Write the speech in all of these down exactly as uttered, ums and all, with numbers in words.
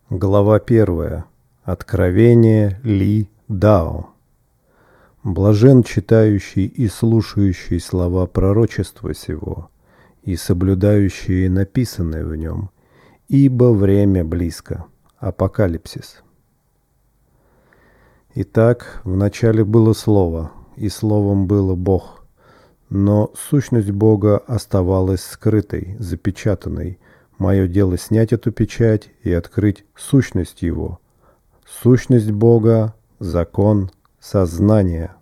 Глава первая. Откровение Ли Дао. Блажен читающий и слушающий слова пророчества сего, и соблюдающие написанное в нем, ибо время близко. Апокалипсис. Итак, вначале было Слово, и Словом было Бог, но сущность Бога оставалась скрытой, запечатанной. Мое дело снять эту печать и открыть сущность Его. Сущность Бога – закон сознания.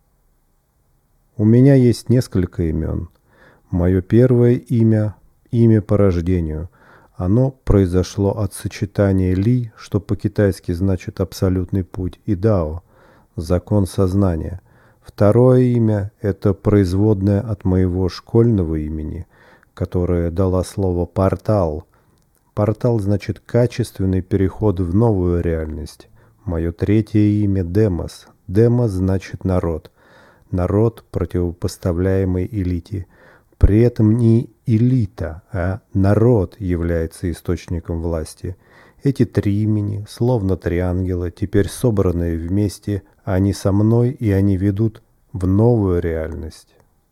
У меня есть несколько имен. Мое первое имя – имя по рождению. Оно произошло от сочетания Ли, что по-китайски значит «абсолютный путь», и Дао – закон сознания. Второе имя – это производное от моего школьного имени, которая дала слово «портал». Портал значит «качественный переход в новую реальность». Мое третье имя – Демос. Демос значит «народ». Народ, противопоставляемый элите. При этом не элита, а народ является источником власти. Эти три имени, словно три ангела, теперь собранные вместе, они со мной, и они ведут в новую реальность.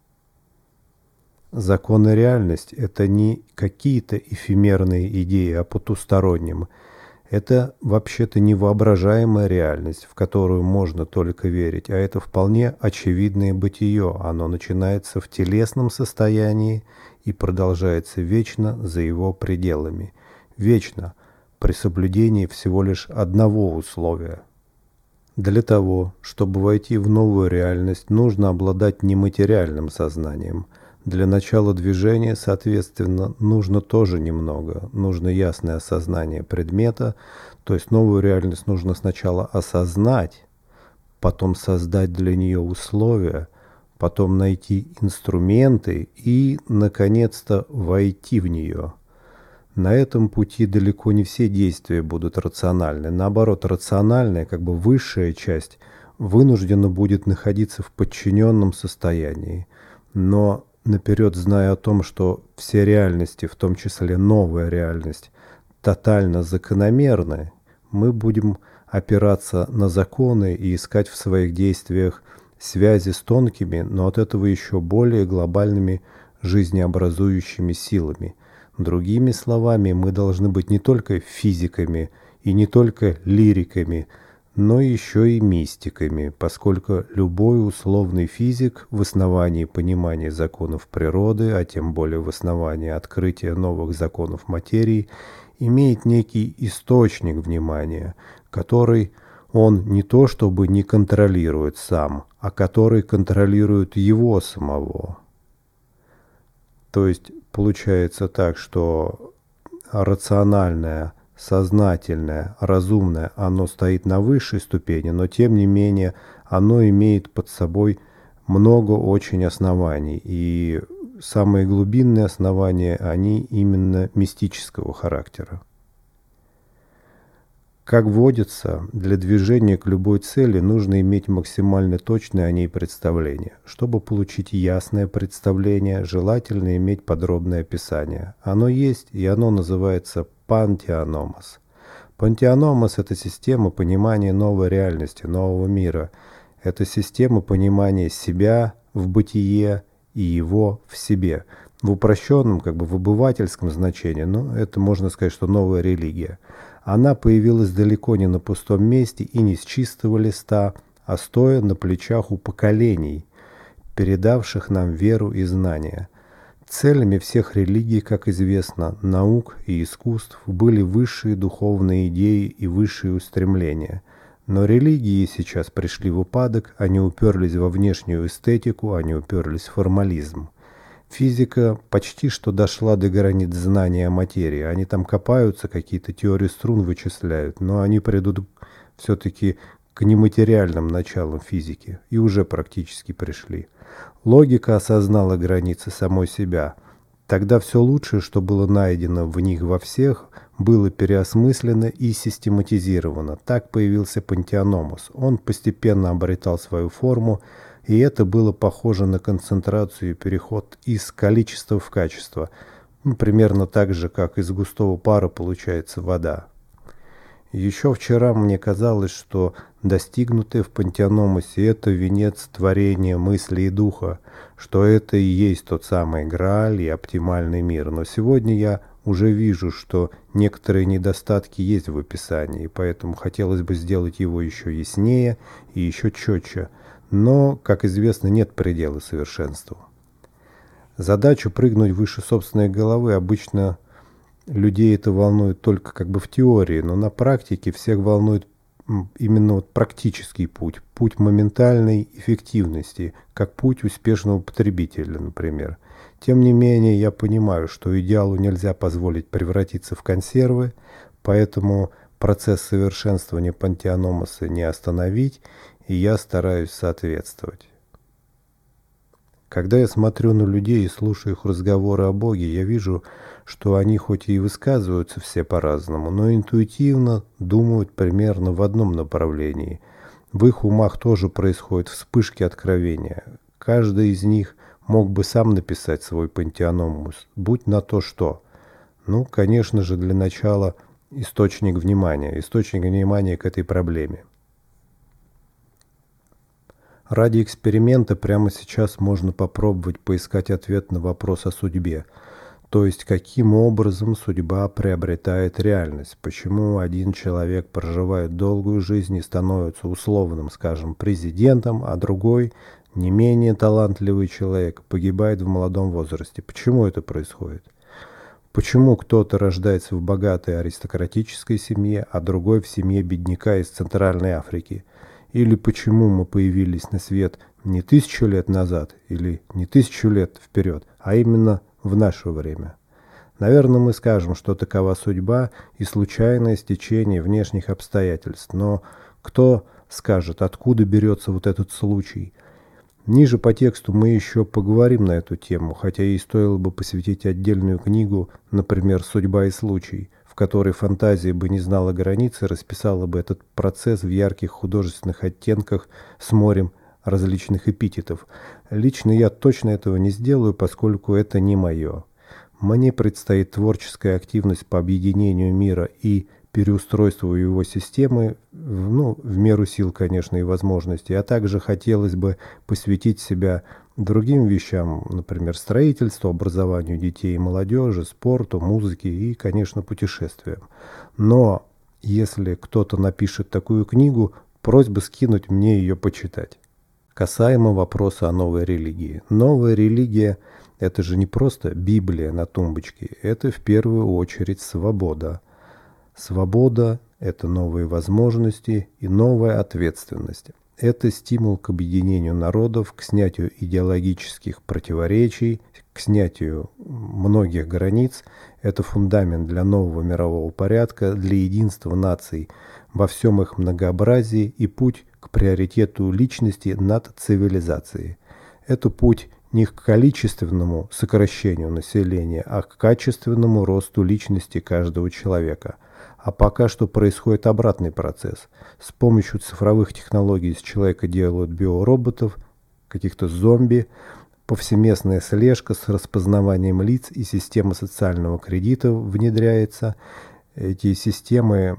Закон и реальность – это не какие-то эфемерные идеи о потустороннем. Это вообще-то невоображаемая реальность, в которую можно только верить, а это вполне очевидное бытие. Оно начинается в телесном состоянии и продолжается вечно за его пределами. Вечно, при соблюдении всего лишь одного условия. Для того, чтобы войти в новую реальность, нужно обладать нематериальным сознанием. Для начала движения, соответственно, нужно тоже немного. Нужно ясное осознание предмета, то есть новую реальность нужно сначала осознать, потом создать для нее условия, потом найти инструменты и, наконец-то, войти в нее. На этом пути далеко не все действия будут рациональны. Наоборот, рациональная, как бы высшая часть, вынуждена будет находиться в подчиненном состоянии. Но наперед зная о том, что все реальности, в том числе новая реальность, тотально закономерны, мы будем опираться на законы и искать в своих действиях связи с тонкими, но от этого еще более глобальными жизнеобразующими силами. Другими словами, мы должны быть не только физиками и не только лириками, но еще и мистиками, поскольку любой условный физик в основании понимания законов природы, а тем более в основании открытия новых законов материи, имеет некий источник внимания, который он не то чтобы не контролирует сам, а который контролирует его самого. То есть получается так, что рациональное, сознательное, разумное, оно стоит на высшей ступени, но тем не менее оно имеет под собой много очень оснований. И самые глубинные основания, они именно мистического характера. Как водится, для движения к любой цели нужно иметь максимально точное о ней представление. Чтобы получить ясное представление, желательно иметь подробное описание. Оно есть, и оно называется пантеономос. Пантеономос – это система понимания новой реальности, нового мира. Это система понимания себя в бытие и его в себе. В упрощенном, как бы в обывательском значении, ну, это можно сказать, что новая религия. Она появилась далеко не на пустом месте и не с чистого листа, а стоя на плечах у поколений, передавших нам веру и знания. Целями всех религий, как известно, наук и искусств были высшие духовные идеи и высшие устремления. Но религии сейчас пришли в упадок, они уперлись во внешнюю эстетику, они уперлись в формализм. Физика почти что дошла до границ знания о материи. Они там копаются, какие-то теории струн вычисляют, но они придут все-таки к нематериальным началам физики, и уже практически пришли. Логика осознала границы самой себя. Тогда все лучшее, что было найдено в них во всех, было переосмыслено и систематизировано. Так появился пантеономос. Он постепенно обретал свою форму, и это было похоже на концентрацию и переход из количества в качество, ну, примерно так же, как из густого пара получается вода. Еще вчера мне казалось, что достигнутое в пантеономосе – это венец творения мысли и духа, что это и есть тот самый Грааль и оптимальный мир. Но сегодня я уже вижу, что некоторые недостатки есть в описании, поэтому хотелось бы сделать его еще яснее и еще четче. Но, как известно, нет предела совершенству. Задачу прыгнуть выше собственной головы обычно людей это волнует только как бы в теории, но на практике всех волнует именно вот практический путь, путь моментальной эффективности, как путь успешного потребителя, например. Тем не менее, я понимаю, что идеалу нельзя позволить превратиться в консервы, поэтому процесс совершенствования пантеономоса не остановить, и я стараюсь соответствовать. Когда я смотрю на людей и слушаю их разговоры о Боге, я вижу, что они хоть и высказываются все по-разному, но интуитивно думают примерно в одном направлении. В их умах тоже происходят вспышки откровения. Каждый из них мог бы сам написать свой пантеономус, будь на то что. Ну, конечно же, для начала источник внимания, источник внимания к этой проблеме. Ради эксперимента прямо сейчас можно попробовать поискать ответ на вопрос о судьбе. То есть, каким образом судьба приобретает реальность? Почему один человек проживает долгую жизнь и становится условным, скажем, президентом, а другой, не менее талантливый человек, погибает в молодом возрасте? Почему это происходит? Почему кто-то рождается в богатой аристократической семье, а другой в семье бедняка из Центральной Африки? Или почему мы появились на свет не тысячу лет назад или не тысячу лет вперед, а именно в наше время? Наверное, мы скажем, что такова судьба и случайное стечение внешних обстоятельств, но кто скажет, откуда берется вот этот случай? Ниже по тексту мы еще поговорим на эту тему, хотя и стоило бы посвятить отдельную книгу, например, «Судьба и случай», в которой фантазия бы не знала границ и расписала бы этот процесс в ярких художественных оттенках с морем различных эпитетов. Лично я точно этого не сделаю, поскольку это не мое. Мне предстоит творческая активность по объединению мира и переустройству его системы, ну, в меру сил, конечно, и возможностей, а также хотелось бы посвятить себя другим вещам, например, строительству, образованию детей и молодежи, спорту, музыке и, конечно, путешествиям. Но если кто-то напишет такую книгу, просьба скинуть мне ее почитать. Касаемо вопроса о новой религии. Новая религия – это же не просто Библия на тумбочке, это в первую очередь свобода. Свобода – это новые возможности и новая ответственность. Это стимул к объединению народов, к снятию идеологических противоречий, к снятию многих границ. Это фундамент для нового мирового порядка, для единства наций во всем их многообразии и путь к приоритету личности над цивилизацией. Это путь не к количественному сокращению населения, а к качественному росту личности каждого человека. А пока что происходит обратный процесс. С помощью цифровых технологий из человека делают биороботов, каких-то зомби, повсеместная слежка с распознаванием лиц и система социального кредита внедряется. Эти системы,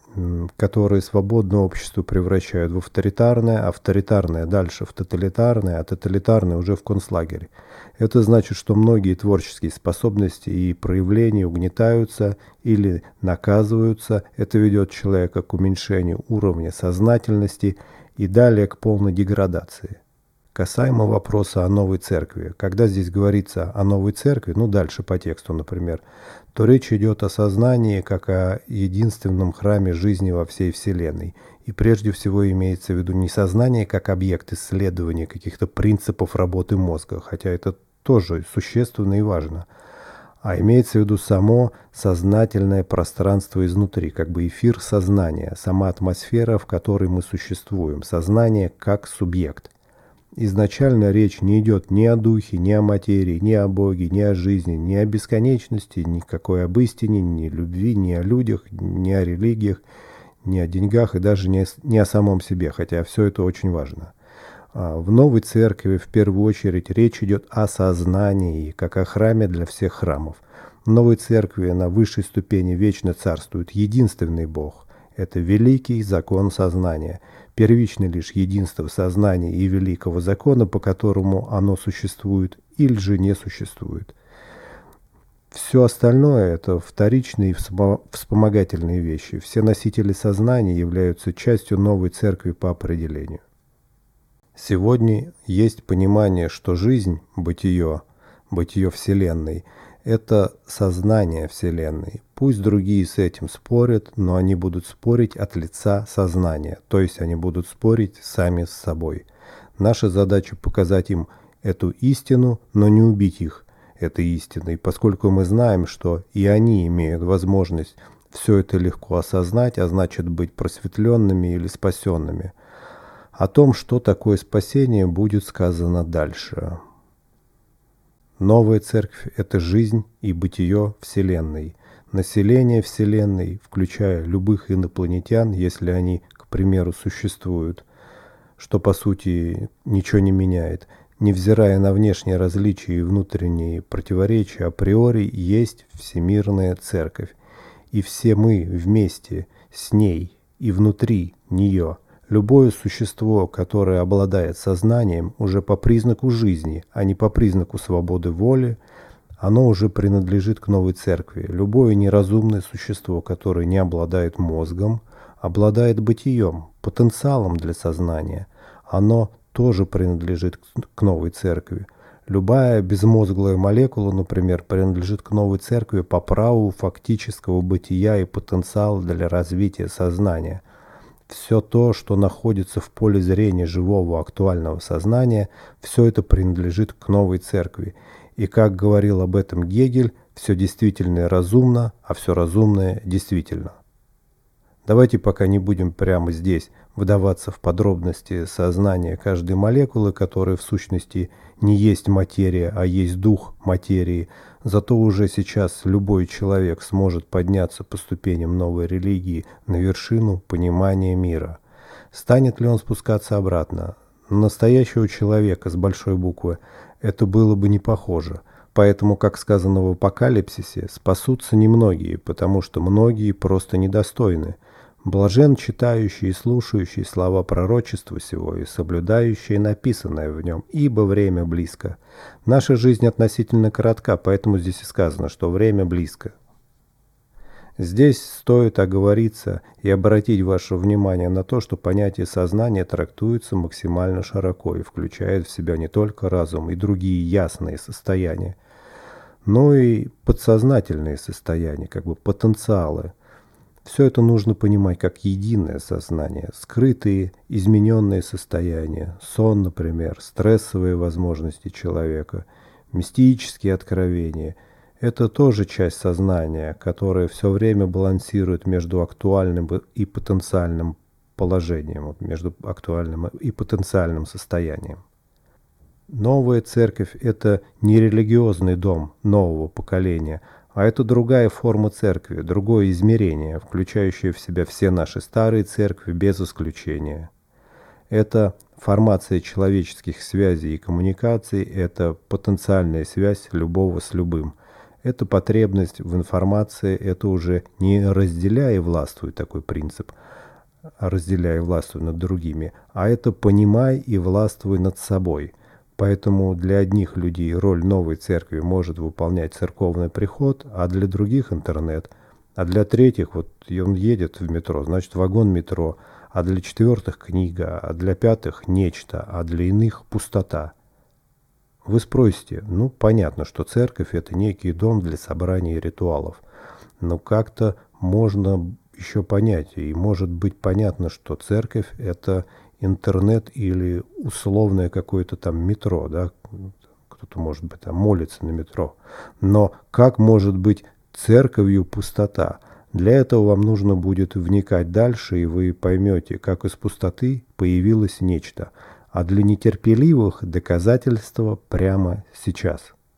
которые свободное общество превращают в авторитарное, авторитарное дальше в тоталитарное, а тоталитарное уже в концлагерь. Это значит, что многие творческие способности и проявления угнетаются или наказываются. Это ведет человека к уменьшению уровня сознательности и далее к полной деградации. Касаемо вопроса о новой церкви. Когда здесь говорится о новой церкви, ну дальше по тексту, например, то речь идет о сознании как о единственном храме жизни во всей Вселенной. И прежде всего имеется в виду не сознание как объект исследования каких-то принципов работы мозга, хотя это тоже существенно и важно, а имеется в виду само сознательное пространство изнутри, как бы эфир сознания, сама атмосфера, в которой мы существуем, сознание как субъект. Изначально речь не идет ни о духе, ни о материи, ни о Боге, ни о жизни, ни о бесконечности, никакой об истине, ни о любви, ни о людях, ни о религиях, ни о деньгах и даже не о, не о самом себе, хотя все это очень важно. В новой церкви в первую очередь речь идет о сознании, как о храме для всех храмов. В новой церкви на высшей ступени вечно царствует единственный Бог. Это великий закон сознания. Первично лишь единство сознания и великого закона, по которому оно существует или же не существует. Все остальное – это вторичные и вспомогательные вещи. Все носители сознания являются частью новой церкви по определению. Сегодня есть понимание, что жизнь, бытие, бытие Вселенной – это сознание Вселенной. Пусть другие с этим спорят, но они будут спорить от лица сознания, то есть они будут спорить сами с собой. Наша задача – показать им эту истину, но не убить их этой истиной, поскольку мы знаем, что и они имеют возможность все это легко осознать, а значит быть просветленными или спасенными. О том, что такое спасение, будет сказано дальше. Новая церковь – это жизнь и бытие Вселенной. Население Вселенной, включая любых инопланетян, если они, к примеру, существуют, что по сути ничего не меняет, невзирая на внешние различия и внутренние противоречия, априори есть Всемирная Церковь. И все мы вместе с ней и внутри нее. Любое существо, которое обладает сознанием, уже по признаку жизни, а не по признаку свободы воли, оно уже принадлежит к новой церкви. Любое неразумное существо, которое не обладает мозгом, обладает бытием, потенциалом для сознания. Оно тоже принадлежит к новой церкви. Любая безмозглая молекула, например, принадлежит к новой церкви по праву фактического бытия и потенциала для развития сознания. Все то, что находится в поле зрения живого актуального сознания, все это принадлежит к новой церкви. И, как говорил об этом Гегель, все действительное разумно, а все разумное действительно. Давайте пока не будем прямо здесь вдаваться в подробности сознания каждой молекулы, которая в сущности не есть материя, а есть дух материи. Зато уже сейчас любой человек сможет подняться по ступеням новой религии на вершину понимания мира. Станет ли он спускаться обратно? На настоящего человека с большой буквы это было бы не похоже. Поэтому, как сказано в Апокалипсисе, спасутся немногие, потому что многие просто недостойны. Блажен читающий и слушающий слова пророчества сего и соблюдающий написанное в нем, ибо время близко. Наша жизнь относительно коротка, поэтому здесь и сказано, что время близко. Здесь стоит оговориться и обратить ваше внимание на то, что понятие сознания трактуется максимально широко и включает в себя не только разум и другие ясные состояния, но и подсознательные состояния, как бы потенциалы. Все это нужно понимать как единое сознание, скрытые, измененные состояния, сон, например, стрессовые возможности человека, мистические откровения. Это тоже часть сознания, которая все время балансирует между актуальным и потенциальным положением, между актуальным и потенциальным состоянием. Новая церковь – это не религиозный дом нового поколения, а это другая форма церкви, другое измерение, включающее в себя все наши старые церкви без исключения. Это формация человеческих связей и коммуникаций, это потенциальная связь любого с любым. Это потребность в информации, это уже не разделяя и властвуй такой принцип, а разделяя и властвуй над другими, а это понимай и властвуй над собой. Поэтому для одних людей роль новой церкви может выполнять церковный приход, а для других интернет, а для третьих вот он едет в метро, значит вагон метро, а для четвертых книга, а для пятых нечто, а для иных пустота. Вы спросите, ну понятно, что церковь это некий дом для собрания ритуалов, но как-то можно еще понять, и может быть понятно, что церковь это интернет или условное какое-то там метро, да, кто-то может быть там молится на метро, но как может быть церковью пустота? Для этого вам нужно будет вникать дальше, и вы поймете, как из пустоты появилось нечто, а для нетерпеливых доказательство прямо сейчас.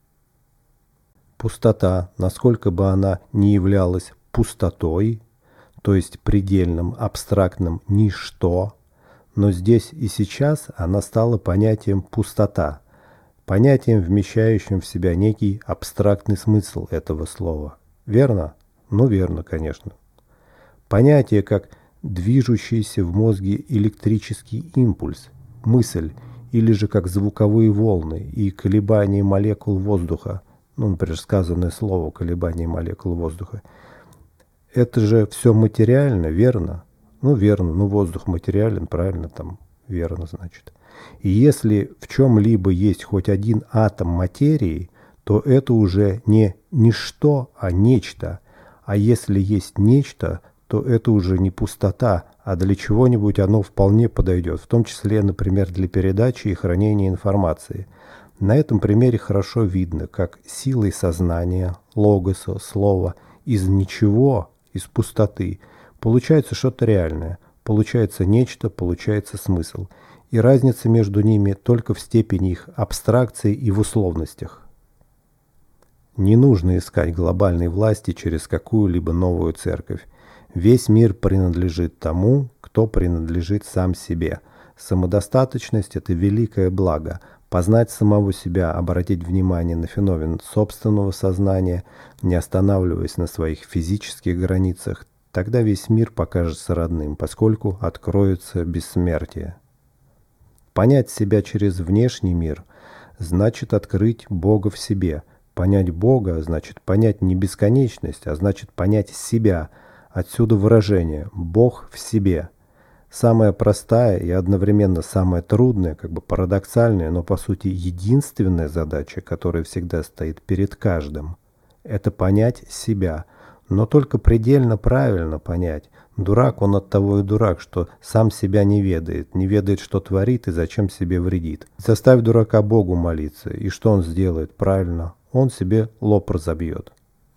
Пустота, насколько бы она ни являлась пустотой, то есть предельным, абстрактным ничто, но здесь и сейчас она стала понятием «пустота», понятием, вмещающим в себя некий абстрактный смысл этого слова. Верно? Ну, верно, конечно. Понятие как движущийся в мозге электрический импульс, мысль, или же как звуковые волны и колебания молекул воздуха, ну, например, сказанное слово «колебания молекул воздуха». Это же все материально, верно? Ну, верно, ну, воздух материален, правильно, там, верно, значит. И если в чем-либо есть хоть один атом материи, то это уже не ничто, а нечто. А если есть нечто, то это уже не пустота, а для чего-нибудь оно вполне подойдет, в том числе, например, для передачи и хранения информации. На этом примере хорошо видно, как силой сознания, логоса, слова, из ничего, из пустоты, получается что-то реальное, получается нечто, получается смысл. И разница между ними только в степени их абстракции и в условностях. Не нужно искать глобальной власти через какую-либо новую церковь. Весь мир принадлежит тому, кто принадлежит сам себе. Самодостаточность – это великое благо. Познать самого себя, обратить внимание на феномен собственного сознания, не останавливаясь на своих физических границах, тогда весь мир покажется родным, поскольку откроется бессмертие. Понять себя через внешний мир значит открыть Бога в себе. Понять Бога значит понять не бесконечность, а значит понять себя. Отсюда выражение «Бог в себе». Самая простая и одновременно самая трудная, как бы парадоксальная, но по сути единственная задача, которая всегда стоит перед каждым, это понять себя. Но только предельно правильно понять. Дурак он от того и дурак, что сам себя не ведает, не ведает, что творит и зачем себе вредит. Заставь дурака Богу молиться, и что он сделает? Правильно, он себе лоб разобьет.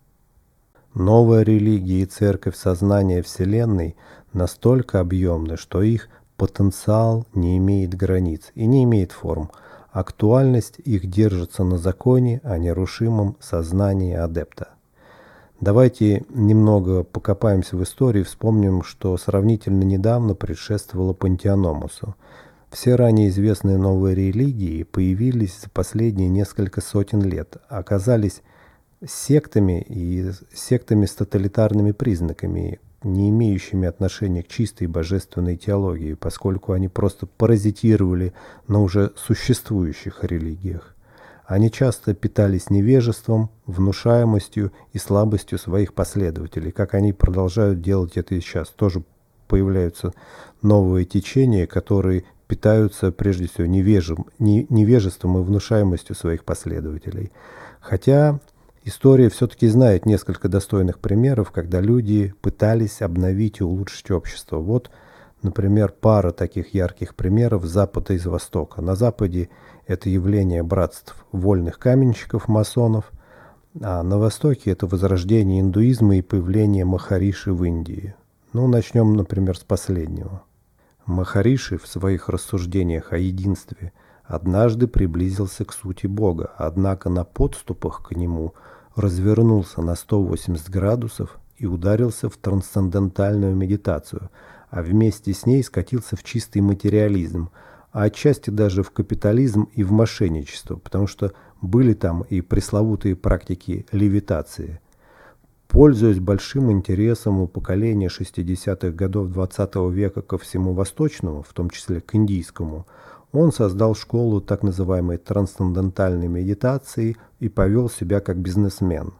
Новая религия и церковь сознания Вселенной настолько объемны, что их потенциал не имеет границ и не имеет форм. Актуальность их держится на законе о нерушимом сознании адепта. Давайте немного покопаемся в истории, вспомним, что сравнительно недавно предшествовало Пантеономусу. Все ранее известные новые религии появились за последние несколько сотен лет, оказались сектами и сектами с тоталитарными признаками, не имеющими отношения к чистой божественной теологии, поскольку они просто паразитировали на уже существующих религиях. Они часто питались невежеством, внушаемостью и слабостью своих последователей, как они продолжают делать это и сейчас. Тоже появляются новые течения, которые питаются прежде всего невежем, не, невежеством и внушаемостью своих последователей. Хотя история все-таки знает несколько достойных примеров, когда люди пытались обновить и улучшить общество. Вот, например, пара таких ярких примеров с Запада и с Востока. На Западе это явление братств вольных каменщиков, масонов, а на Востоке это возрождение индуизма и появление Махариши в Индии. Ну, начнем, например, с последнего. Махариши в своих рассуждениях о единстве однажды приблизился к сути Бога, однако на подступах к нему развернулся на сто восемьдесят градусов и ударился в трансцендентальную медитацию, а вместе с ней скатился в чистый материализм, а отчасти даже в капитализм и в мошенничество, потому что были там и пресловутые практики левитации. Пользуясь большим интересом у поколения шестидесятых годов двадцатого века ко всему восточному, в том числе к индийскому, он создал школу так называемой трансцендентальной медитации и повел себя как бизнесмен.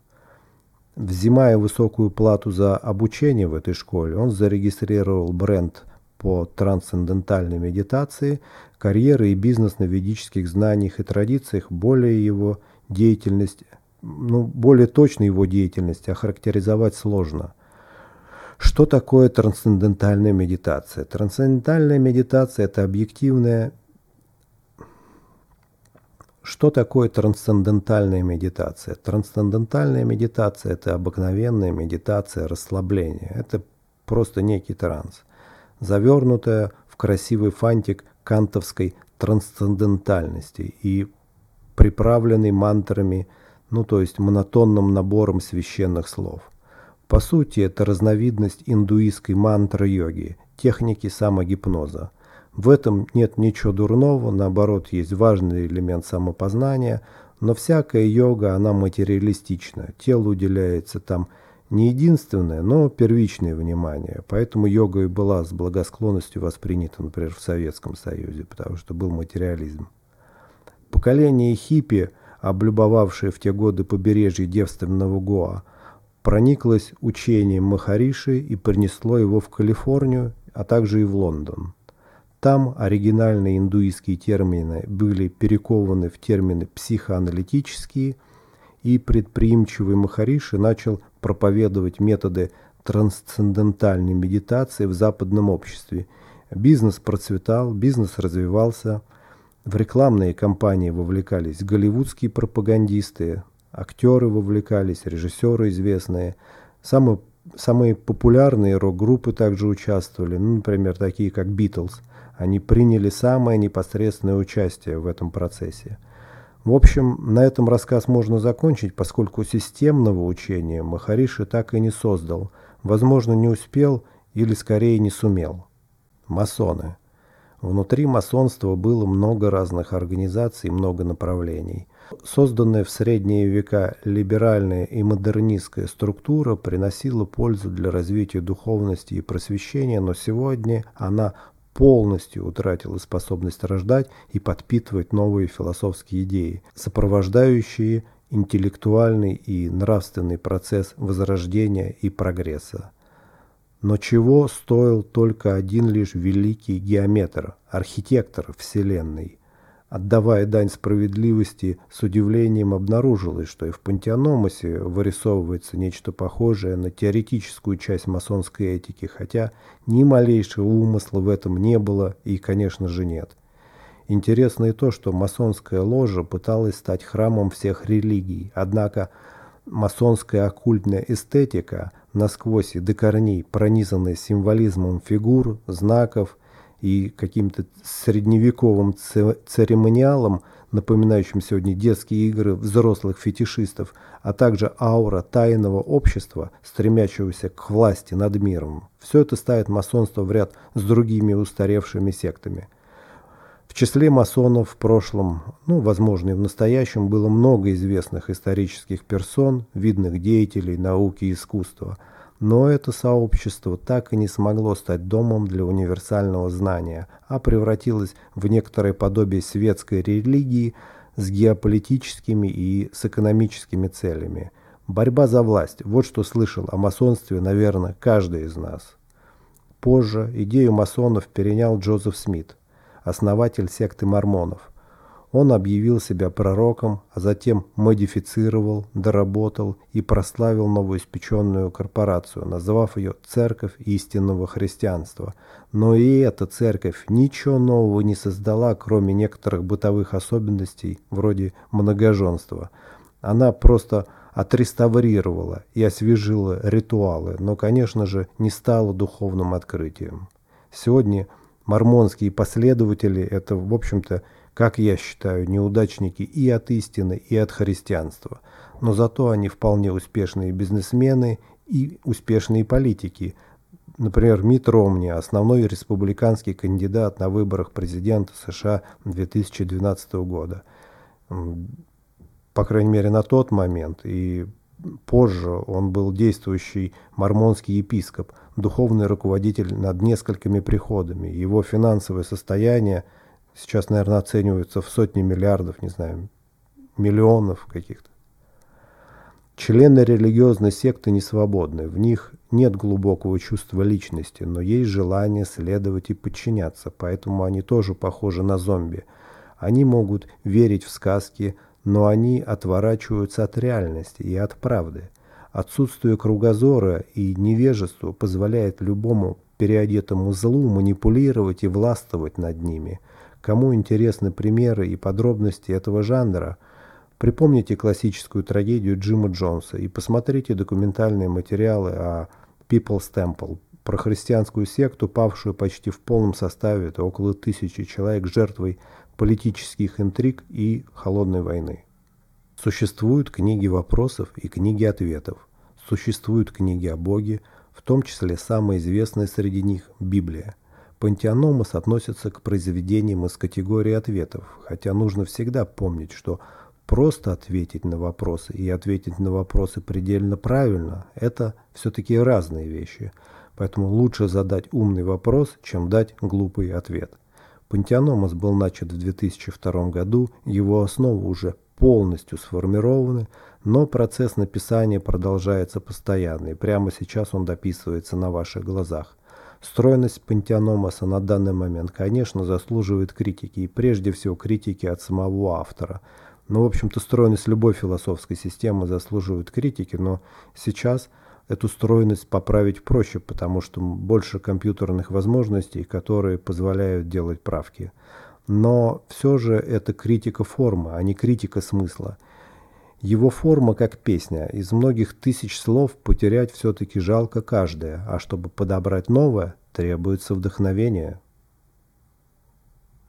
Взимая высокую плату за обучение в этой школе, он зарегистрировал бренд по трансцендентальной медитации, карьера и бизнес на ведических знаниях и традициях. Более его деятельность, ну, более точно его деятельность охарактеризовать сложно. Что такое трансцендентальная медитация? Трансцендентальная медитация – это объективная. Что такое трансцендентальная медитация? Трансцендентальная медитация – это обыкновенная медитация расслабления. Это просто некий транс, завернутая в красивый фантик кантовской трансцендентальности и приправленный мантрами, ну то есть монотонным набором священных слов. По сути, это разновидность индуистской мантры-йоги, техники самогипноза. В этом нет ничего дурного, наоборот, есть важный элемент самопознания, но всякая йога, она материалистична. Телу уделяется там Не единственное, но первичное внимание. Поэтому йога и была с благосклонностью воспринята, например, в Советском Союзе, потому что был материализм. Поколение хиппи, облюбовавшее в те годы побережье девственного Гоа, прониклось учением Махариши и принесло его в Калифорнию, а также и в Лондон. Там оригинальные индуистские термины были перекованы в термины психоаналитические, и предприимчивый Махариши начал проповедовать методы трансцендентальной медитации в западном обществе. Бизнес процветал, бизнес развивался, в рекламные кампании вовлекались голливудские пропагандисты, актеры вовлекались, режиссеры известные. Самые, самые популярные рок-группы также участвовали, ну, например, такие как Beatles. Они приняли самое непосредственное участие в этом процессе. В общем, на этом рассказ можно закончить, поскольку системного учения Махариши так и не создал. Возможно, не успел или скорее не сумел. Масоны. Внутри масонства было много разных организаций, много направлений. Созданная в средние века либеральная и модернистская структура приносила пользу для развития духовности и просвещения, но сегодня она полностью утратила способность рождать и подпитывать новые философские идеи, сопровождающие интеллектуальный и нравственный процесс возрождения и прогресса. Но чего стоил только один лишь великий геометр, архитектор Вселенной? Отдавая дань справедливости, с удивлением обнаружилось, что и в Пантиономосе вырисовывается нечто похожее на теоретическую часть масонской этики, хотя ни малейшего умысла в этом не было и, конечно же, нет. Интересно и то, что масонская ложа пыталась стать храмом всех религий, однако масонская оккультная эстетика, насквозь и до корней пронизанная символизмом фигур, знаков и каким-то средневековым церемониалом, напоминающим сегодня детские игры взрослых фетишистов, а также аура тайного общества, стремящегося к власти над миром. Все это ставит масонство в ряд с другими устаревшими сектами. В числе масонов в прошлом, ну, возможно, и в настоящем, было много известных исторических персон, видных деятелей науки и искусства. Но это сообщество так и не смогло стать домом для универсального знания, а превратилось в некоторое подобие светской религии с геополитическими и с экономическими целями. Борьба за власть – вот что слышал о масонстве, наверное, каждый из нас. Позже идею масонов перенял Джозеф Смит, основатель секты мормонов. Он объявил себя пророком, а затем модифицировал, доработал и прославил новоиспеченную корпорацию, назвав ее «Церковь истинного христианства». Но и эта церковь ничего нового не создала, кроме некоторых бытовых особенностей, вроде многоженства. Она просто отреставрировала и освежила ритуалы, но, конечно же, не стала духовным открытием. Сегодня мормонские последователи – это, в общем-то, как я считаю, неудачники и от истины, и от христианства. Но зато они вполне успешные бизнесмены и успешные политики. Например, Митт Ромни, основной республиканский кандидат на выборах президента США две тысячи двенадцатого года. По крайней мере, на тот момент. И позже он был действующий мормонский епископ, духовный руководитель над несколькими приходами. Его финансовое состояние сейчас, наверное, оцениваются в сотни миллиардов, не знаю, миллионов каких-то. Члены религиозной секты не свободны, в них нет глубокого чувства личности, но есть желание следовать и подчиняться, поэтому они тоже похожи на зомби. Они могут верить в сказки, но они отворачиваются от реальности и от правды. Отсутствие кругозора и невежество позволяет любому переодетому злу манипулировать и властвовать над ними. Кому интересны примеры и подробности этого жанра, припомните классическую трагедию Джима Джонса и посмотрите документальные материалы о People's Temple, про христианскую секту, павшую почти в полном составе, это около тысячи человек, жертвой политических интриг и холодной войны. Существуют книги вопросов и книги ответов. Существуют книги о Боге, в том числе самая известная среди них – Библия. Пантиономос относится к произведениям из категории ответов, хотя нужно всегда помнить, что Просто ответить на вопросы и ответить на вопросы предельно правильно – это все-таки разные вещи. Поэтому лучше задать умный вопрос, чем дать глупый ответ. Пантеономос был начат в две тысячи втором году, его основы уже полностью сформированы, но процесс написания продолжается постоянно, и прямо сейчас он дописывается на ваших глазах. Стройность Пантеономоса на данный момент, конечно, заслуживает критики, и прежде всего критики от самого автора. Ну, в общем-то, стройность любой философской системы заслуживает критики, но сейчас эту стройность поправить проще, потому что больше компьютерных возможностей, которые позволяют делать правки. Но все же это критика формы, а не критика смысла. Его форма как песня. Из многих тысяч слов потерять все-таки жалко каждое, а чтобы подобрать новое, требуется вдохновение.